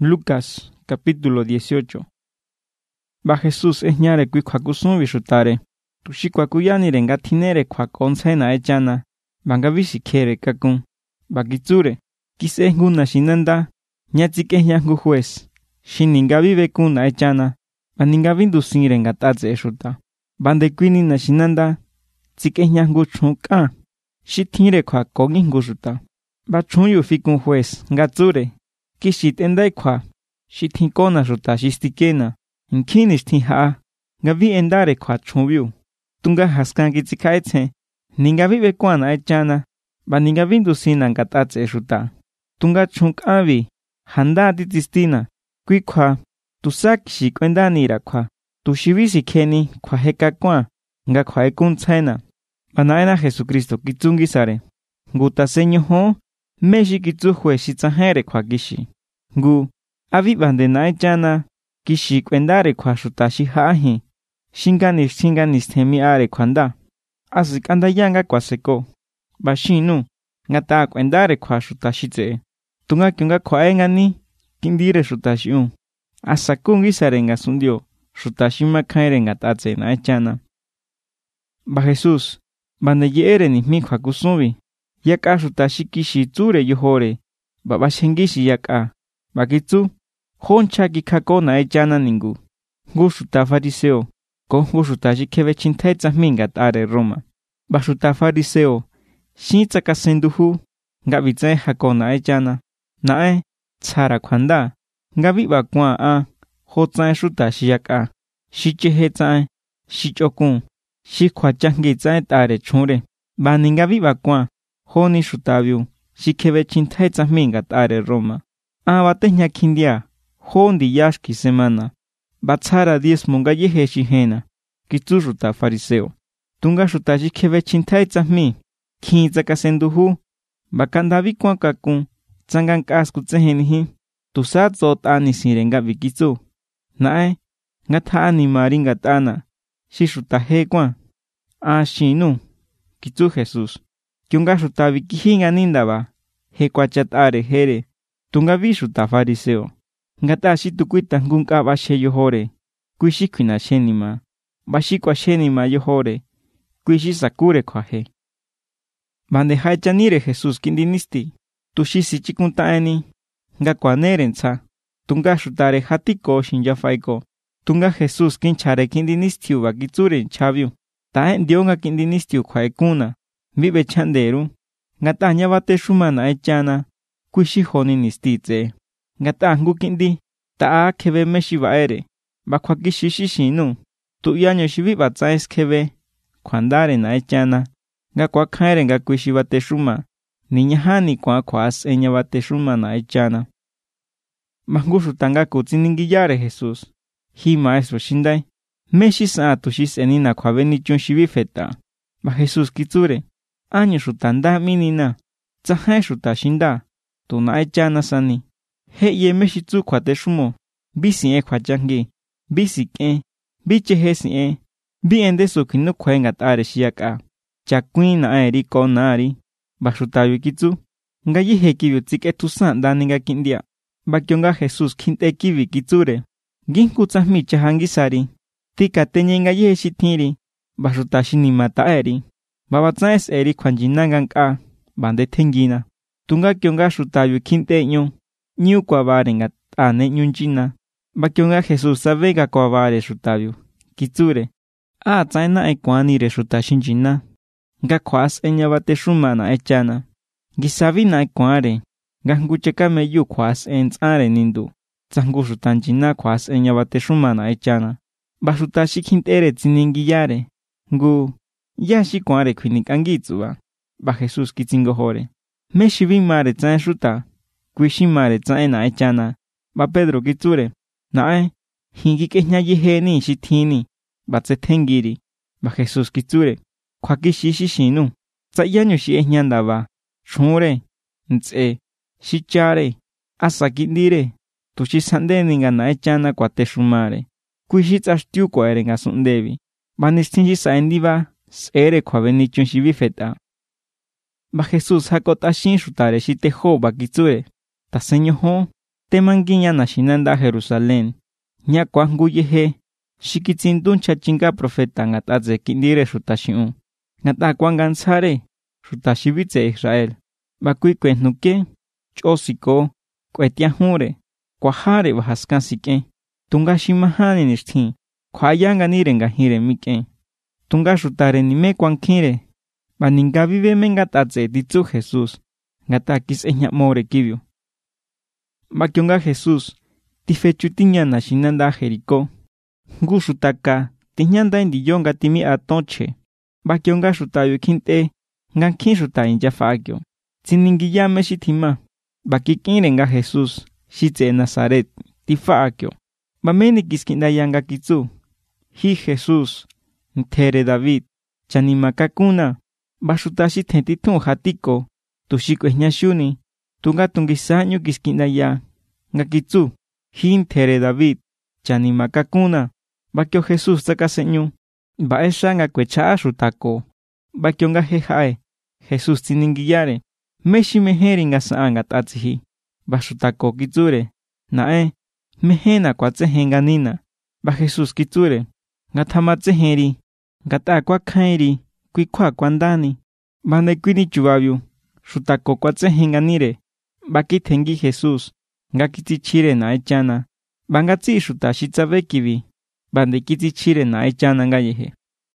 Lucas, capítulo 18. Ba Jesús esñare kui khuakusun bixutare. Tuxi kuakuyanire nga thinere khuakontsena echana. Banga bixikhere kakun. Ba kitsure. Kise nguna shinanda. Ñatsikehña ngu juez. Shininga vive kuna echana. Baninga bindusire nga tatse exuta. Bande kuini na shinanda. Tsikehña ngu chunka. Shithire khuakongi ngu xuta. Ba chunyu fikun juez nga tsure. Kishit endai khua. Shithinkona xuta shistikena. Nkini shtinha. Nga vi endare khua chunvyu. Tunga haskan kitsikhaitse. Ninga vive kuana echana. Baninga bindusina nga tatse exuta. Tunga chunkavi. Handa titistina. Kui khua. Tusakishi kwendanira khua. Tushivisi kheni khua heka kwa. Nga khua ekuntsaina. Banaena Jesucristo kitsungi sare. Nguta seño ho. Meshi kitsu jue shitsahere khua kishi. Ngu. Avi bandena echana. Kishi kwendare khua shuta shihahi. Shinganis temi are kwanda. Asik anda yanga kwa seko. Bashinu. Ngata kwendare khua shuta shitse. Tunga kyunga khua engani. Kindire shuta shiun. Asakungi sare nga sundio. Shuta shimakhaire nga tatse na echana. Ba Jesus. Bande yeere ni mi khua kusunbi. Yaka shuta shikishi tsure yohore. Baba shengishi yaka. Bakitsu. Honcha kikako na echana ningu. Ngu shuta fariseo. Ko ngu shuta shikebe chintaitsa minga tare Roma. Ba shuta fariseo. Shintsa kasenduhu. Nga bitse hako na echana. Nae. Tsara kwanda. Nga biba kwa a. Hotsae shuta shiyaka. Shichehe tsae. Shichokun. Shikwa changi tsae tare chunre. Ba ninga biba kwa. Honi shutabyu. Shikebe chintaitsa minga tare Roma. Batehña kindia. Hondi yashki semana. Batsara 10 munga yehe shihena. Kitsu shuta fariseo. Tunga shuta shikebe chintaitsa mi. Kinza kasenduhu. Bakandavi kwa kakun. Tsangan kasku tsehenihi. Tusatso tani sirenga vikitsu. Nae. Nga tani maringa tana. Shishuta hekwa. Shinu. Kitsu Jesus. Kyunga shuta vikihinga nindaba. Hekwa chatare here. Tunga vishuta fariseo. Ngata shitukuita ngunka bashe yohore. Kuishi kwina shenima. Bashikwa shenima yohore. Kuishi sakure kwahe. Bande haichanire Jesus kindinisti. Tushisi chikuntaeni. Nga kwanere nsa. Tunga shutare hatiko shinjafaiko. Tunga Jesus kinchare kindinistiu bakitsure nchabyu. Taen dionga kindinistiu kwaekuna. Vive chanderu. Ngata nyabate shumana echana. Kuishi honi nistitze. Ngata ngu kindi. Taa kebe meshi baere. Bakwa kishishi shinu. Tu yanyo shivi batsaes kebe. Kwandare na echana. Nga kwa kaire nga kuishi bate shuma. Niñahani kwa as enya bate shuma na echana. Mahngushu tanga kutsiningiyare Jesus. Hi maestro shindai. Meshi saa tushis enina kwa beni chun shivi feta. Ba Jesus kitsure. Anyo shutanda minina. Tsahai shuta shinda. Tuna echana sani. He ye meshitsu kwa teshumo. Bisi kwa changi. Bisi ke. Biche hesi Bi endesu kinu kwa ngatare shiyaka. Chakwin na eriko nari. Bashuta kitsu. Nga yihe kibi tsike tusan dani nga kindia. Bakyonga Jesus kinte kibi kitsure. Ginku tsahmi chahangisari. Tika tenye nga yihe shitiri. Bashuta shinima taeri. Babatsaes eri kwa njinangan ka. Bande tengina. Tunga kyonga shutayu kinte nyo. Nyu kwa bare nga tane nyunjina. Bakyonga Jesus sabega kwa bare shutayu. Kitsure. Tsaina ekwanire shutashinjina. Nga kwas enya bate shumana echana. Gisavina ekware. Nga ngucheka meyu kwas entsare nindu. Tsangu shutanjina kwas enya bate shumana echana. Bashutashi kintere tsiningiyare. Ngu. Yashi kware kwinikangitsuba. Ba Jesus kitsingohore. Meshivi mare tsae shuta. Kuishi mare tsae na echana. Ba Pedro kitsure. Nae. Hingi kehnya yiheni shithini. Batse tengiri. Ba Jesus kitsure. Kwa kishishi shinu. Tsayanyo shi enyandaba. Shunre. Ntse. Shichare. Asakindire. Tushi sandeni nga na echana kwa teshumare. Kuishi tsashtiu kwa ere nga sundevi. Banistinji saendiva. Sere kwa benichun shivifeta. Ba Jesus hakotashin shutare shiteho bakitsure. Ta seño ho. temanguiña naxinanda Jerusalén ña kuajnguyeje xikitsinduncha chinga profeta ngat'atse ki'ndire xuta xi'un ngat'a kuangantsjare xuta xi bitse Israel bakui kuejnuke ch'osiko k'uetiajunre kuajare bajaskan sik'en tunga xi majani nixtjin kjua'ayanganire ngajinre mik'en tunga xutare nime kuankjinre ba ninga vive ngat'atse titsu Jesús ngat'a kis'ejña'more kibiu. Ba kionga Jesús tifechutiña naxinanda Jericó jngu xutaka tijñandai ndiyo nga timi'a tonchje. Ba kionga xutabiu kjint'e nga nkjin xuta inyafa'akio tsiningiya me xi tjima. Ba kik'inre nga Jesús xi tse'e Nazaret tifa'akio. Ba meni kiski'ndaya nga kitsu: Ji Jesús, ntjere David, chanima kakuna. Ba xuta xi tjen titjun jatiko tuxi k'uejñaxiuni, tunga tunguisañu kiski'ndaya nga kitsu: Ji ntjere David, chanima kakuna. Ba kio Jesús tsakase'ñu, ba'exa nga kuecha'a xutako. Ba kionga je ja'e, Jesús tsiningiyare: ¿Mé xi mejeri nga sa'a ngat'a tsiji? Ba xutako kitsure: Na'en, mejena kuatsejen nganina. Ba Jesús kitsure: Ngatjamatsejenri, ngat'a kuakjainri kui kjua kuandani. Ba ndekuini chubabiu xutako kuatsejen nganire. Ba kitjenngi Jesús nga kitsichjire Na'enchana. Ba ngatsi'i xuta xi tsabe kibi ba nde kitsichjire Na'enchana ngayeje.